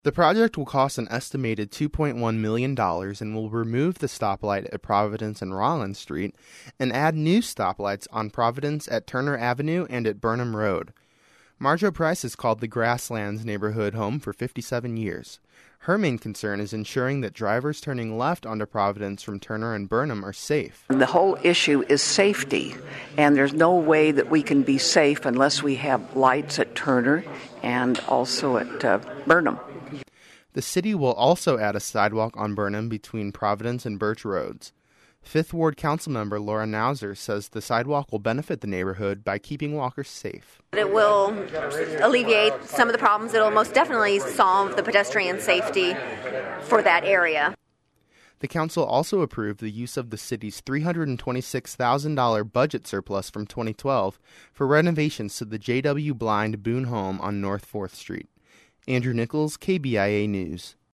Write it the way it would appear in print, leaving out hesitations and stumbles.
The project will cost an estimated $2.1 million and will remove the stoplight at Providence and Rollins Street and add new stoplights on Providence at Turner Avenue and at Burnham Road. Marjo Price has called the Grasslands neighborhood home for 57 years. Her main concern is ensuring that drivers turning left onto Providence from Turner and Burnham are safe. The whole issue is safety, and there's no way that we can be safe unless we have lights at Turner and also at Burnham. The city will also add a sidewalk on Burnham between Providence and Birch Roads. Fifth Ward Councilmember Laura Nauser says the sidewalk will benefit the neighborhood by keeping walkers safe. It will alleviate some of the problems. It will most definitely solve the pedestrian safety for that area. The council also approved the use of the city's $326,000 budget surplus from 2012 for renovations to the J.W. Blind Boone home on North 4th Street. Andrew Nichols, KBIA News.